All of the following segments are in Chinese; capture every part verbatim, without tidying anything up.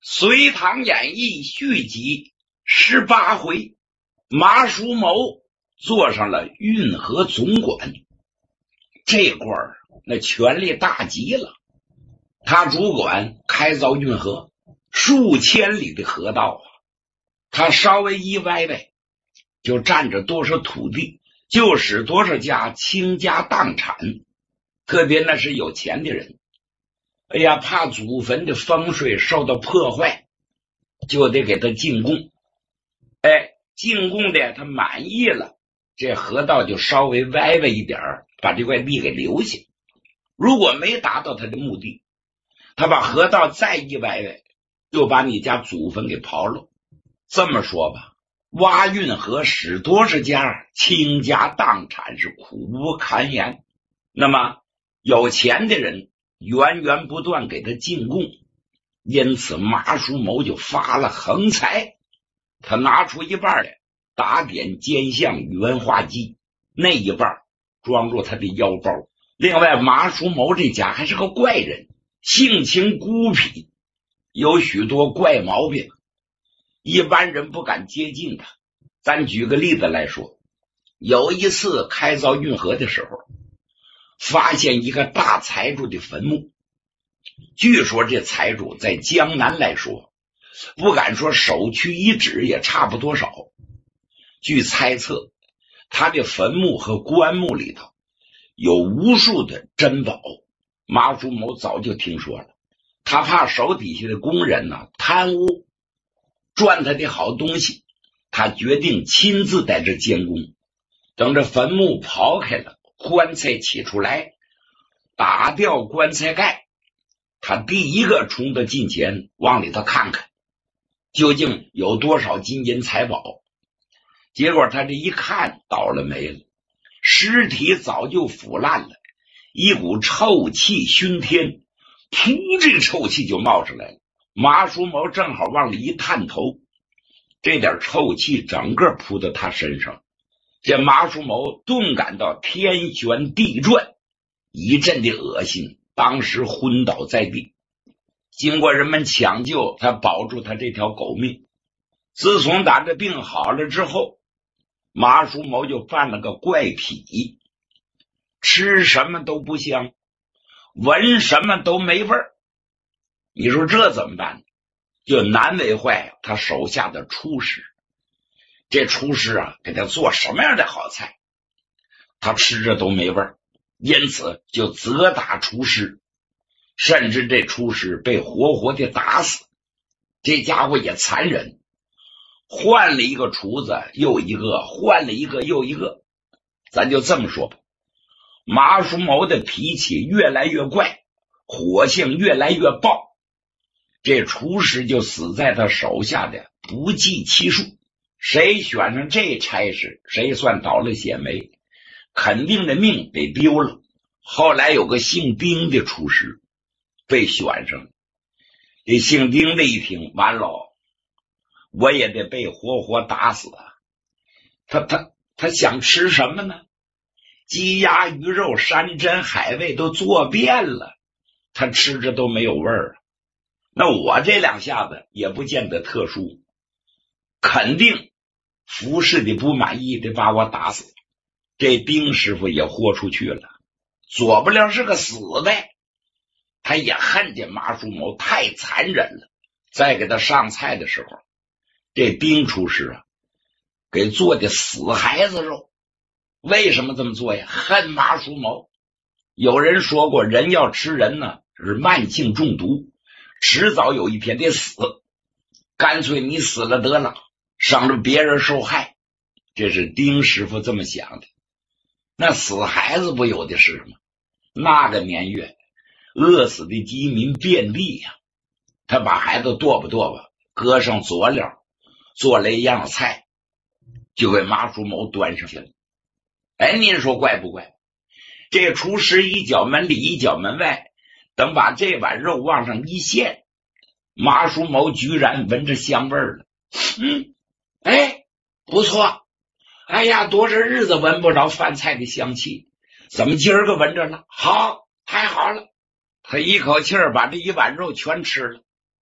隋唐演义续集十八回，马叔谋坐上了运河总管，这官儿那权力大极了。他主管开凿运河，数千里的河道啊，他稍微一歪歪，就占着多少土地，就使多少家倾家荡产。特别那是有钱的人，哎呀，怕祖坟的风水受到破坏，就得给他进贡。哎，进贡的他满意了，这河道就稍微歪歪一点，把这块地给留下。如果没达到他的目的，他把河道再一歪歪，就把你家祖坟给刨了。这么说吧，挖运河使多少家倾家荡产，是苦不堪言。那么有钱的人源源不断给他进贡，因此马叔谋就发了横财。他拿出一半来打点奸相宇文化及，那一半装入他的腰包。另外马叔谋这家还是个怪人，性情孤僻，有许多怪毛病，一般人不敢接近他。咱举个例子来说，有一次开凿运河的时候，发现一个大财主的坟墓。据说这财主在江南来说，不敢说首屈一指，也差不多少。据猜测，他的坟墓和棺木里头有无数的珍宝。马叔谋早就听说了，他怕手底下的工人呢贪污赚他的好东西，他决定亲自在这监工。等着坟墓刨开了，棺材起出来，打掉棺材盖，他第一个冲到近前往里头看看，究竟有多少金银财宝。结果他这一看，倒了霉了，尸体早就腐烂了，一股臭气熏天，噗，这个臭气就冒出来了。马叔谋正好往里一探头，这点臭气整个扑到他身上，这马叔谋顿感到天旋地转，一阵的恶心，当时昏倒在地。经过人们抢救，他保住他这条狗命。自从打这病好了之后，马叔谋就犯了个怪癖，吃什么都不香，闻什么都没味儿。你说这怎么办？就难为坏他手下的厨师。这厨师啊，给他做什么样的好菜，他吃着都没味儿，因此就责打厨师，甚至这厨师被活活的打死。这家伙也残忍，换了一个厨子又一个，换了一个又一个。咱就这么说吧，马叔谋的脾气越来越怪，火性越来越暴，这厨师就死在他手下的不计其数。谁选上这差事，谁算倒了血霉，肯定的命得丢了。后来有个姓丁的厨师被选上了，这姓丁的一听，完了，我也得被活活打死啊！他他他想吃什么呢？鸡鸭鱼肉山珍海味都做遍了，他吃着都没有味儿。那我这两下子也不见得特殊，肯定服侍的不满意，得把我打死。这丁师傅也豁出去了，左不了是个死呗。他也恨见马叔谋太残忍了。再给他上菜的时候，这丁厨师啊，给做的死孩子肉。为什么这么做呀？恨马叔谋。有人说过，人要吃人呢，是慢性中毒，迟早有一天得死，干脆你死了得了，省着别人受害。这是丁师傅这么想的。那死孩子不有的是吗？那个年月饿死的饥民遍地呀、啊，他把孩子剁吧剁吧，搁上佐料，做了一样菜，就给马叔谋端上去了。哎，您说怪不怪？这厨师一脚门里一脚门外，等把这碗肉往上一献，马叔谋居然闻着香味儿了。嗯，哎，不错。哎呀，多少日子闻不着饭菜的香气，怎么今儿个闻着了？好，太好了。他一口气儿把这一碗肉全吃了。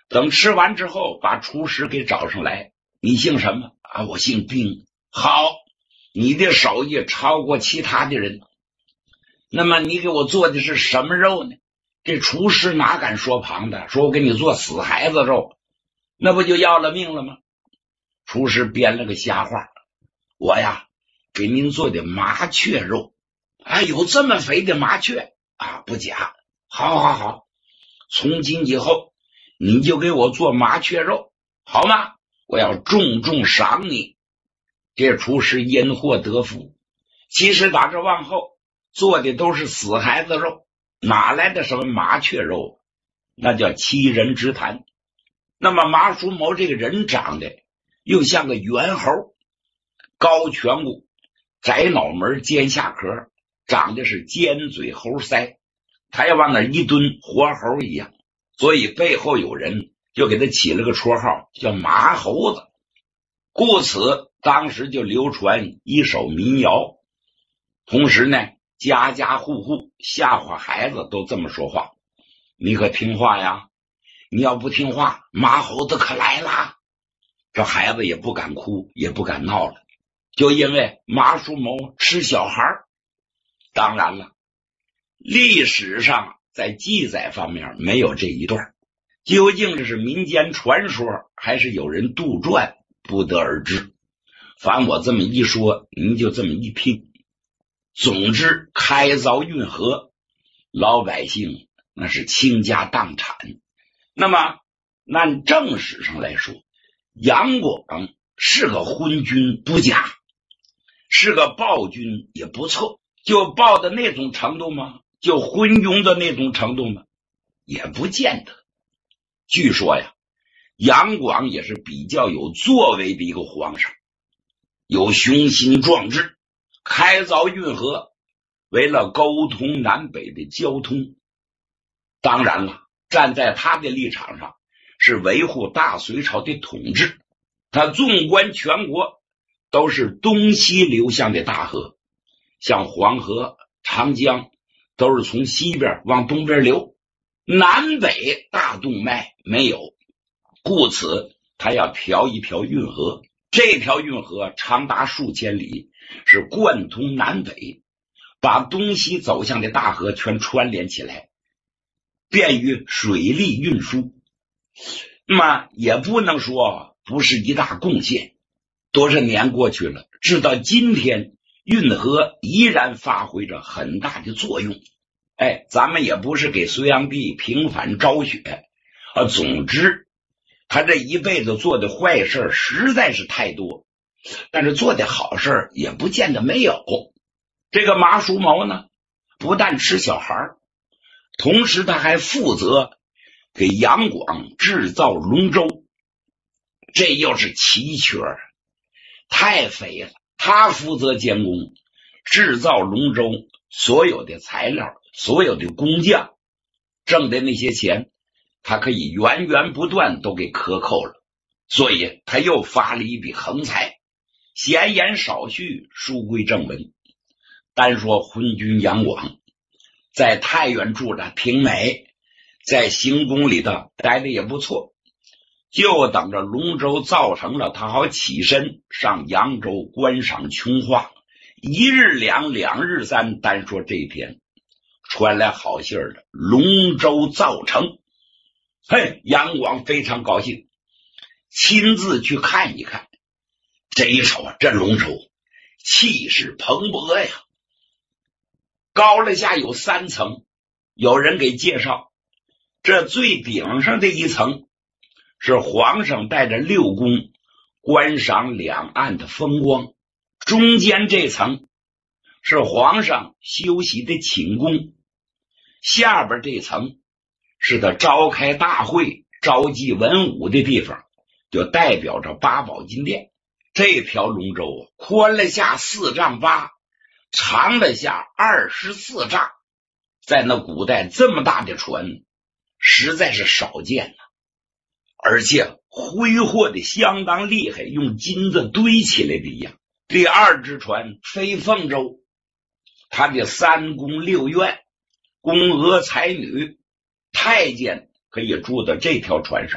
等吃完之后，把厨师给找上来。你姓什么啊？我姓丁。好，你的手艺超过其他的人。那么你给我做的是什么肉呢？这厨师哪敢说旁的，说我给你做死孩子肉，那不就要了命了吗？厨师编了个瞎话，我呀给您做的麻雀肉。啊，有这么肥的麻雀啊？不假。好好好，从今以后你就给我做麻雀肉，好吗？我要重重赏你。这厨师因祸得福，其实打这往后做的都是死孩子肉，哪来的什么麻雀肉？那叫欺人之谈。那么马叔谋这个人长得又像个猿猴，高颧骨，窄脑门，尖下壳，长得是尖嘴猴腮，他要往那一蹲，活猴一样，所以背后有人就给他起了个绰号叫马猴子。故此当时就流传一首民谣，同时呢家家户户吓唬孩子都这么说话，你可听话呀，你要不听话，马猴子可来了。这孩子也不敢哭，也不敢闹了，就因为马叔谋吃小孩。当然了，历史上在记载方面没有这一段，究竟这是民间传说还是有人杜撰，不得而知。反我这么一说，您就这么一拼。总之开凿运河，老百姓那是倾家荡产。那么按正史上来说，杨广是个昏君不假，是个暴君也不错，就暴的那种程度吗？就昏庸的那种程度吗？也不见得。据说呀，杨广也是比较有作为的一个皇上，有雄心壮志，开凿运河，为了沟通南北的交通。当然了，站在他的立场上是维护大隋朝的统治，他纵观全国都是东西流向的大河，像黄河、长江都是从西边往东边流，南北大动脉没有，故此他要调一条运河。这条运河长达数千里，是贯通南北，把东西走向的大河全串联起来，便于水利运输。那么也不能说不是一大贡献，多少年过去了，直到今天运河依然发挥着很大的作用。哎，咱们也不是给隋炀帝平反昭雪啊，总之他这一辈子做的坏事实在是太多，但是做的好事也不见得没有。这个马叔谋呢，不但吃小孩，同时他还负责给杨广制造龙舟，这又是奇缺，太肥了。他负责监工，制造龙舟，所有的材料，所有的工匠挣的那些钱，他可以源源不断都给克扣了，所以他又发了一笔横财。闲言少叙，书归正文。单说昏君杨广，在太原住着挺美，在行宫里头待的也不错，就等着龙舟造成了，他好起身上扬州观赏琼花。一日两，两日三，单说这一天传来好信儿了，龙舟造成。嘿，杨广非常高兴，亲自去看一看。这一瞅啊，这龙舟气势蓬勃呀，高了下有三层。有人给介绍，这最顶上的一层是皇上带着六宫观赏两岸的风光，中间这层是皇上休息的寝宫，下边这层是他召开大会召集文武的地方，就代表着八宝金殿。这条龙舟啊，宽了下四丈八，长了下二十四丈，在那古代这么大的船实在是少见了，而且挥霍的相当厉害，用金子堆起来的一样。第二只船飞凤舟，它的三宫六院，宫娥才女太监可以住到这条船上，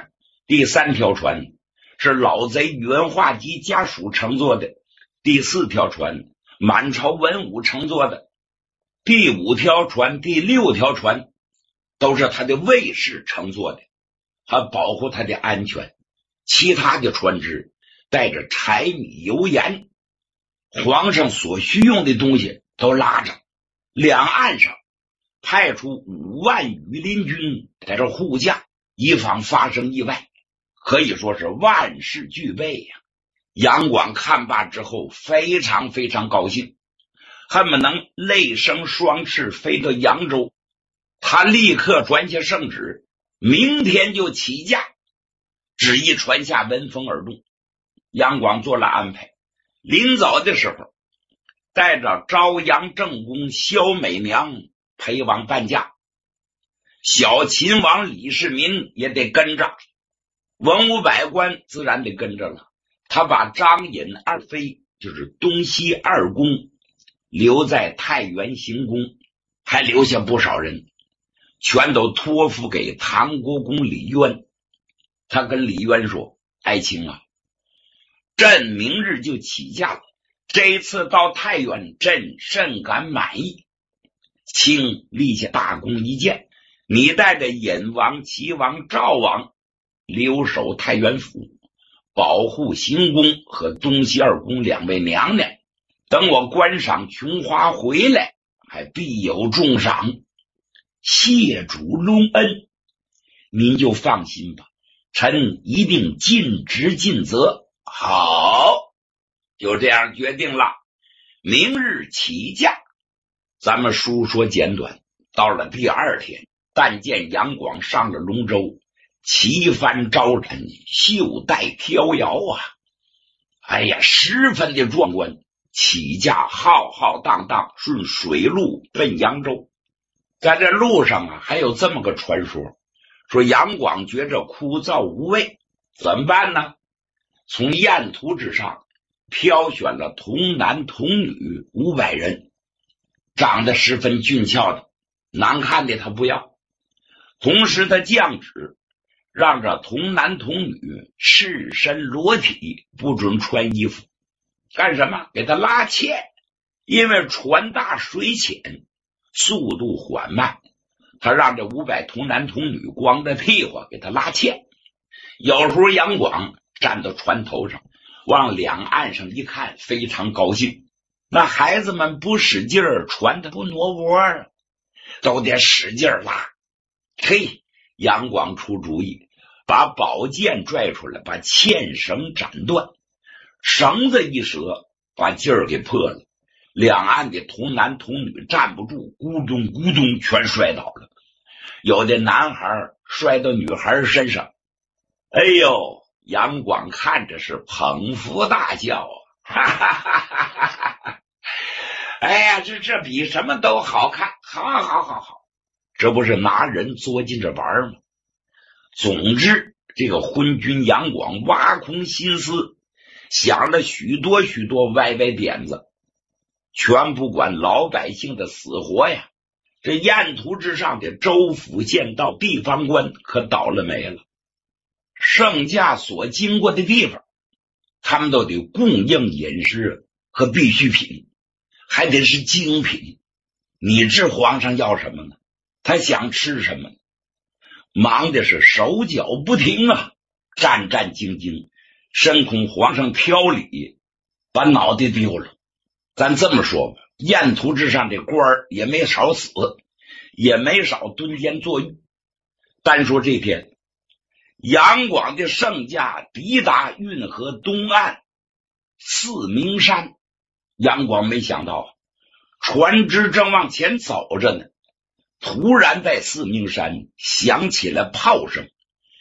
第三条船是老贼宇文化及家属乘坐的，第四条船满朝文武乘坐的，第五条船、第六条船都是他的卫士乘坐的，还保护他的安全。其他的船只带着柴米油盐，皇上所需用的东西都拉着。两岸上派出五万羽林军在这护驾，以防发生意外，可以说是万事俱备呀。杨广看罢之后非常非常高兴，恨不能泪生双翅飞到扬州。他立刻转下圣旨，明天就起驾，旨意传下，闻风而动。杨广做了安排，临走的时候带着朝阳正宫萧美娘陪王伴驾，小秦王李世民也得跟着，文武百官自然得跟着了。他把张尹二妃，就是东西二宫，留在太原行宫，还留下不少人，全都托付给唐国公李渊。他跟李渊说：爱卿啊，朕明日就起驾了，这一次到太原，朕甚感满意。卿立下大功一件，你带着尹王、齐王、赵王留守太原府，保护行宫和东西二宫两位娘娘。等我观赏琼花回来，还必有重赏，谢主隆恩。您就放心吧，臣一定尽职尽责。好，就这样决定了，明日起驾。咱们书说简短，到了第二天，但见杨广上了龙舟，旗帆招展，袖带飘摇啊！哎呀，十分的壮观。起驾浩浩荡荡，顺水路奔扬州。在这路上啊，还有这么个传说，说杨广觉着枯燥无味，怎么办呢？从沿途之上挑选了童男童女五百人，长得十分俊俏的，难看的他不要。同时他降旨，让这童男童女赤身裸体，不准穿衣服。干什么？给他拉纤。因为船大水浅，速度缓慢，他让这五百童男童女光着屁股给他拉纤。有时候杨广站到船头上，往两岸上一看，非常高兴。那孩子们不使劲儿，船的不挪窝啊，都得使劲儿拉。嘿，杨广出主意，把宝剑拽出来，把纤绳斩断，绳子一折，把劲儿给破了。两岸的童男童女站不住，咕咚咕咚全摔倒了。有的男孩摔到女孩身上，哎呦，杨广看着是捧腹大笑啊！哈哈哈哈哈哈！哎呀，这这比什么都好看，好好好好，这不是拿人作进这玩吗？总之，这个昏君杨广挖空心思，想了许多许多歪歪点子，全不管老百姓的死活呀。这沿途之上的州府县道地方官可倒了霉了。圣驾所经过的地方，他们都得供应饮食和必需品，还得是精品。你知皇上要什么呢？他想吃什么呢？忙的是手脚不停啊，战战兢兢，深恐皇上挑理，把脑袋丢了。咱这么说吧，沿途之上这官儿也没少死，也没少蹲监坐狱。单说这天，杨广的圣驾抵达运河东岸四明山，杨广没想到船只正往前走着呢，突然在四明山响起了炮声，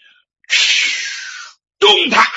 咚嗒！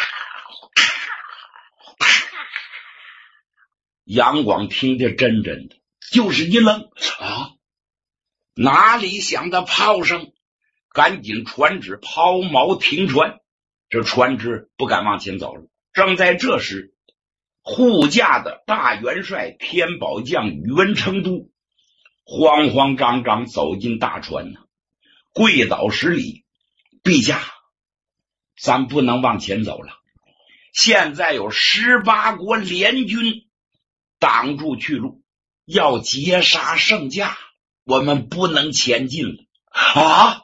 杨广听得真真的，就是一愣啊，哪里响的炮声？赶紧传旨抛锚停船，这船只不敢往前走了。正在这时，护驾的大元帅天宝将宇文成都慌慌张张走进大船呢，跪倒十礼：陛下， 咱不能往前走了。现在有十八国联军挡住去路，要截杀圣驾，我们不能前进了啊！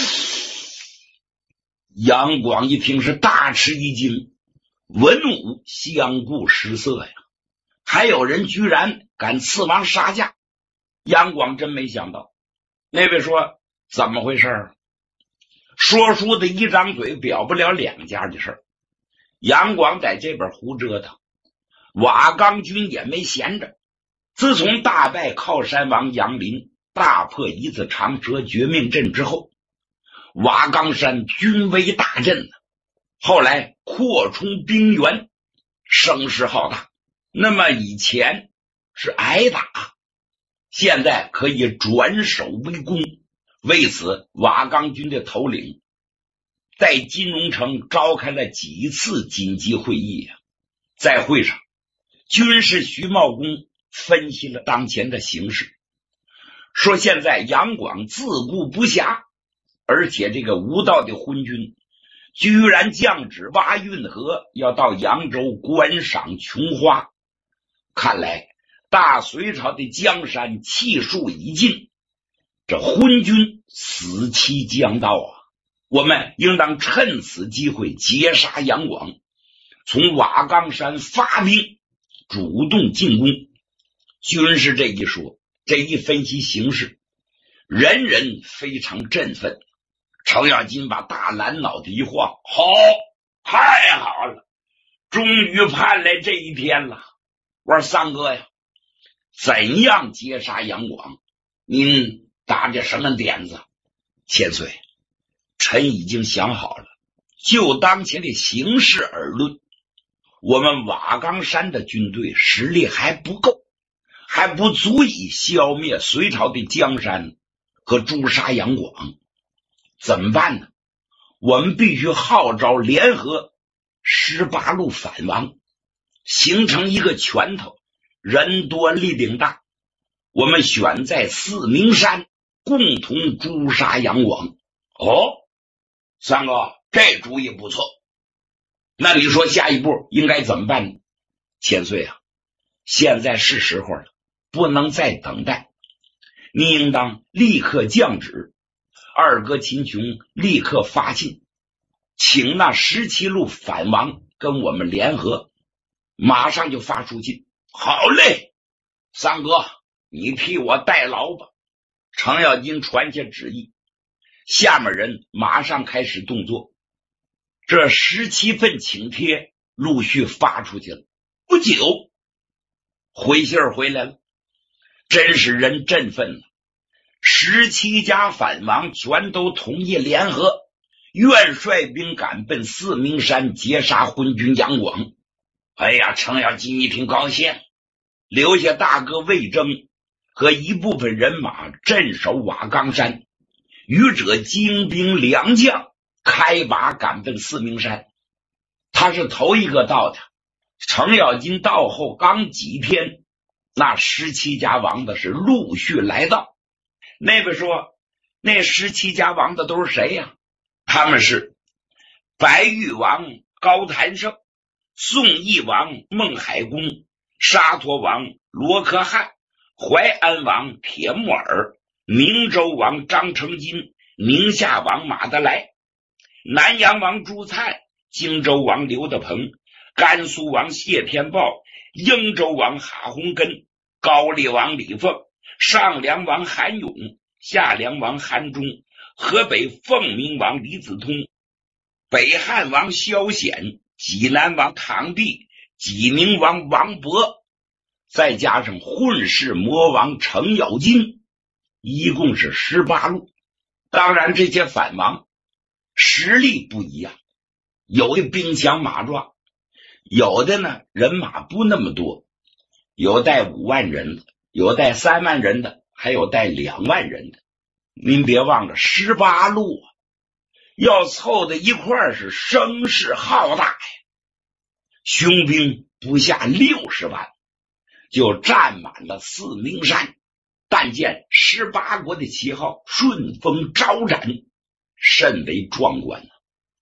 杨广一听是大吃一惊，文武相顾失色呀，还有人居然敢刺王杀驾，杨广真没想到。那位说怎么回事？说书的一张嘴表不了两家的事儿。杨广在这边胡折腾，瓦岗军也没闲着。自从大败靠山王杨林，大破一字长蛇绝命阵之后，瓦岗山军威大振，后来扩充兵员，声势浩大。那么以前是挨打，现在可以转守为攻。为此，瓦岗军的头领在金融城召开了几次紧急会议啊。在会上，军师徐茂公分析了当前的形势，说现在杨广自顾不暇，而且这个无道的昏君居然降旨挖运河，要到扬州观赏琼花。看来大隋朝的江山气数已尽，这昏君死期将到啊！我们应当趁此机会截杀杨广，从瓦岗山发兵，主动进攻。军师这一说，这一分析形势，人人非常振奋。程咬金把大蓝脑袋一晃，好，太好了，终于盼来这一天了。我说三哥呀，怎样截杀杨广？您打着什么点子？千岁，臣已经想好了。就当前的形势而论，我们瓦岗山的军队实力还不够，还不足以消灭隋朝的江山和诛杀杨广。怎么办呢？我们必须号召联合十八路反王，形成一个拳头，人多力量大。我们选在四明山，共同诛杀杨广。哦，三哥，这主意不错。那你说下一步应该怎么办呢？千岁啊，现在是时候了，不能再等待。你应当立刻降旨，二哥秦琼立刻发信，请那十七路反王跟我们联合，马上就发出信。好嘞，三哥，你替我代劳吧。程咬金传下旨意，下面人马上开始动作。这十七份请帖陆续发出去了，不久回信回来了，真是人振奋了。十七家反王全都同意联合，愿率兵赶奔四明山，截杀昏君杨广。哎呀，程咬金一听高兴，留下大哥魏征和一部分人马镇守瓦岗山，余者精兵良将开拔赶奔四明山。他是头一个到的，程咬金到后刚几天，那十七家王的是陆续来到。那个说那十七家王的都是谁呀？他们是白玉王高谭胜、宋义王孟海公、沙陀王罗可汗、淮安王铁木儿、明州王张成金、宁夏王马德来、南阳王朱灿、荆州王刘德鹏、甘肃王谢天豹、英州王哈洪根、高丽王李凤、上梁王韩勇、下梁王韩忠、河北凤鸣王李子通、北汉王萧显、济南王唐弼、济宁王王勃，再加上混世魔王程咬金，一共是十八路。当然这些反王实力不一样，有的兵强马壮，有的呢人马不那么多，有带五万人的，有带三万人的，还有带两万人的。您别忘了十八路啊，要凑在一块儿是声势浩大呀，雄兵不下六十万，就占满了四明山。但见十八国的旗号顺风招展，甚为壮观。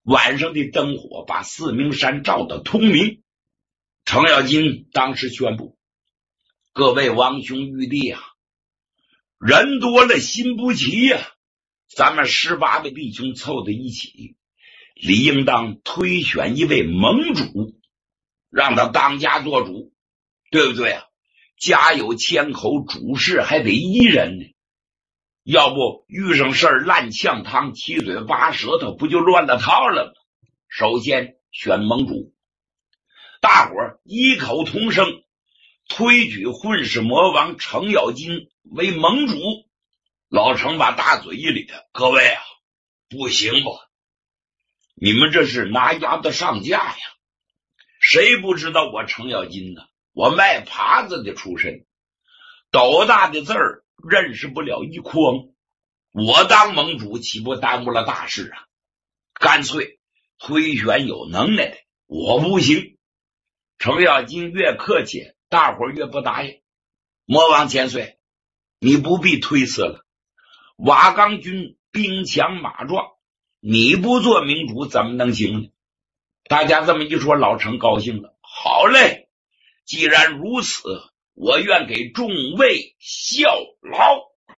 晚上的灯火把四明山照得通明。程咬金当时宣布：各位王兄玉帝啊，人多了心不齐呀、啊，咱们十八位弟兄凑在一起，理应当推选一位盟主，让他当家做主，对不对啊？家有千口，主事还得一人呢，要不遇上事儿烂呛汤，七嘴八舌头，不就乱了套了吗？首先选盟主，大伙儿异口同声推举混世魔王程咬金为盟主。老程把大嘴一咧：各位啊，不行吧？你们这是拿鸭子上架呀！谁不知道我程咬金呢？我卖耙子的出身，斗大的字儿认识不了一筐，我当盟主岂不耽误了大事啊？干脆推选有能耐的，我不行。程咬金越客气，大伙儿越不答应。魔王千岁，你不必推辞了，瓦岗军兵强马壮，你不做明主怎么能行呢？大家这么一说，老程高兴了。好嘞，既然如此，我愿给众位效劳。